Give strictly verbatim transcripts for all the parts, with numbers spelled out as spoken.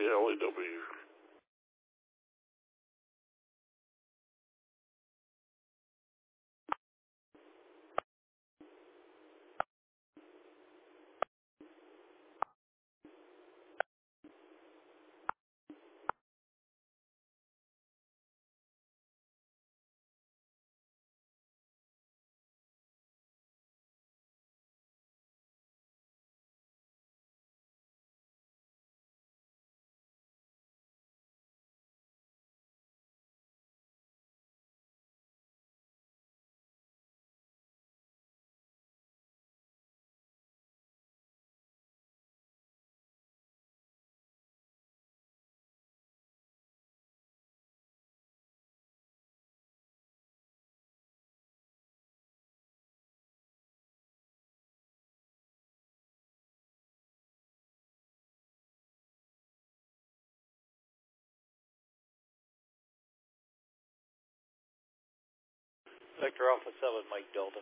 L E W. Vector Alpha seven, Mike Delta.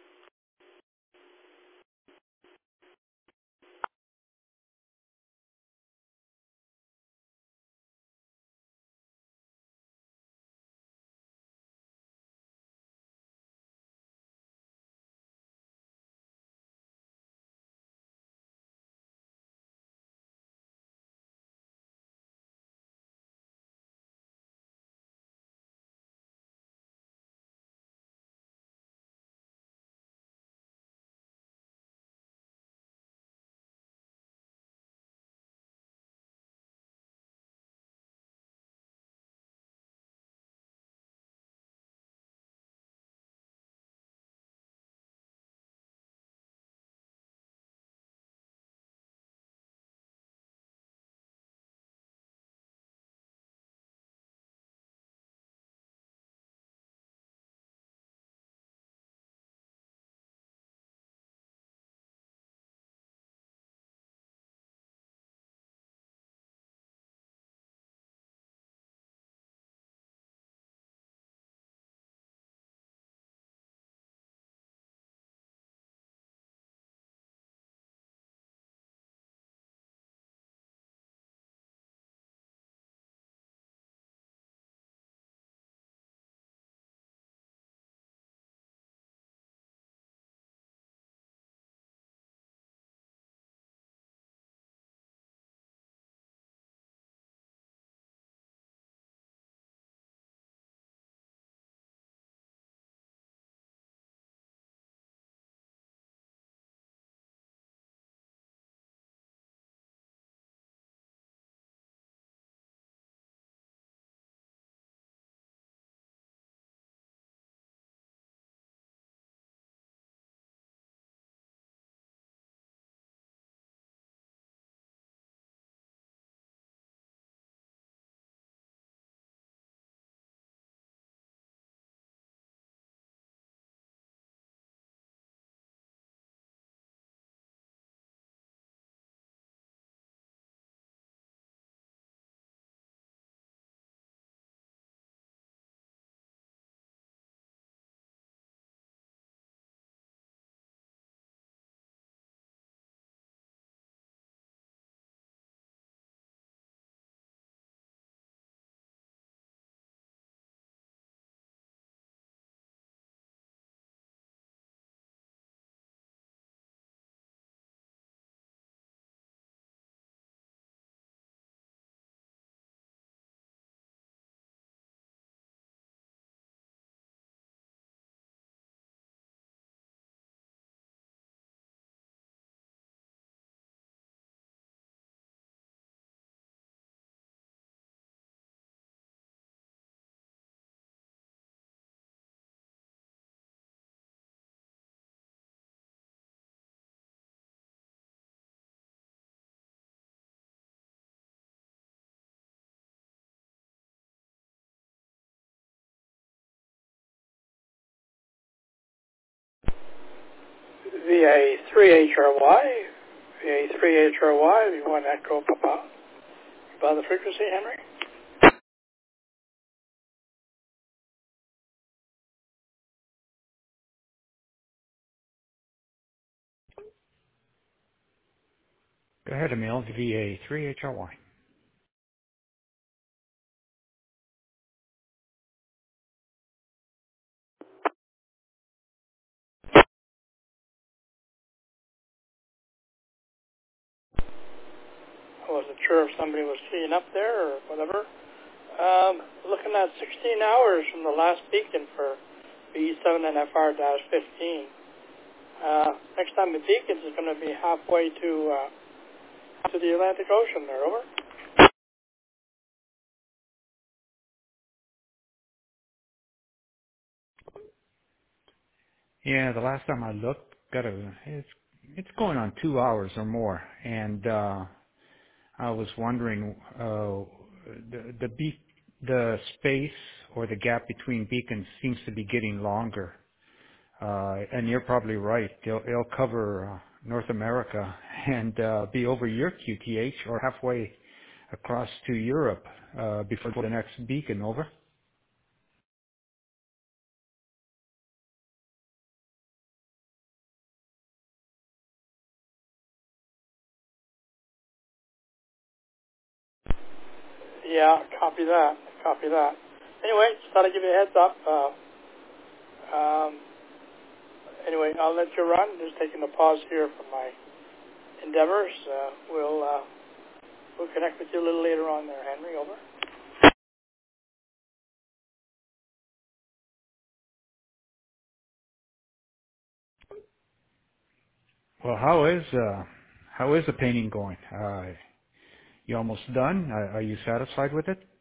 V A three H R Y, V A three H R Y, V one Echo Papa. About the frequency, Henry? Go ahead, Emil, V A three H R Y. I wasn't sure if somebody was keying up there or whatever. Um, looking at sixteen hours from the last beacon for B E seven N F R fifteen. Uh, next time it beacons is going to be halfway to uh, to the Atlantic Ocean there, over. Yeah, the last time I looked, got a it's it's going on two hours or more, and uh, I was wondering uh, the the be- the space or the gap between beacons seems to be getting longer, uh, and you're probably right. It'll, it'll cover uh, North America and uh, be over your Q T H or halfway across to Europe uh, before the next beacon. Over. Yeah, copy that. Copy that. Anyway, just thought I'd give you a heads up. Uh, um, anyway, I'll let you run. Just taking a pause here from my endeavors. Uh, we'll uh, we'll connect with you a little later on there, Henry. Over. Well, how is uh, how is the painting going? Uh, you almost done? Are, are you satisfied with it?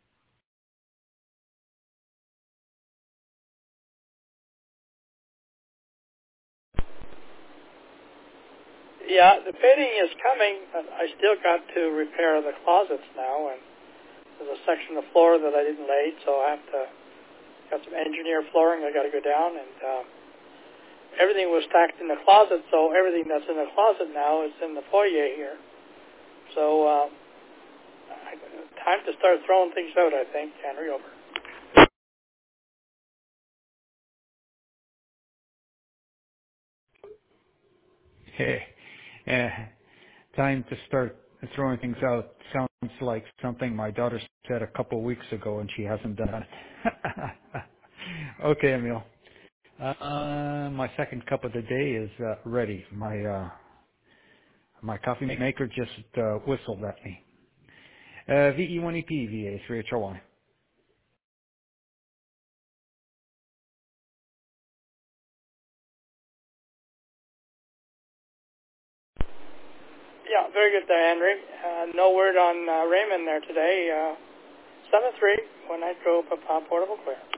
Yeah, the painting is coming. But I still got to repair the closets now, and there's a section of floor that I didn't lay, so I have to got some engineer flooring. I got to go down, and uh, everything was stacked in the closet. So everything that's in the closet now is in the foyer here. So uh, time to start throwing things out, I think. Henry, over. Hey, eh, time to start throwing things out sounds like something my daughter said a couple weeks ago, and she hasn't done it. Okay, Emil. Uh, my second cup of the day is uh, ready. My uh, my coffee maker just uh, whistled at me. Uh, V E one E P V A three H R Y. Yeah, very good there, Henry. Uh, no word on uh, Raymond there today. Uh, seven three, one Nitro, Papa Portable Clear.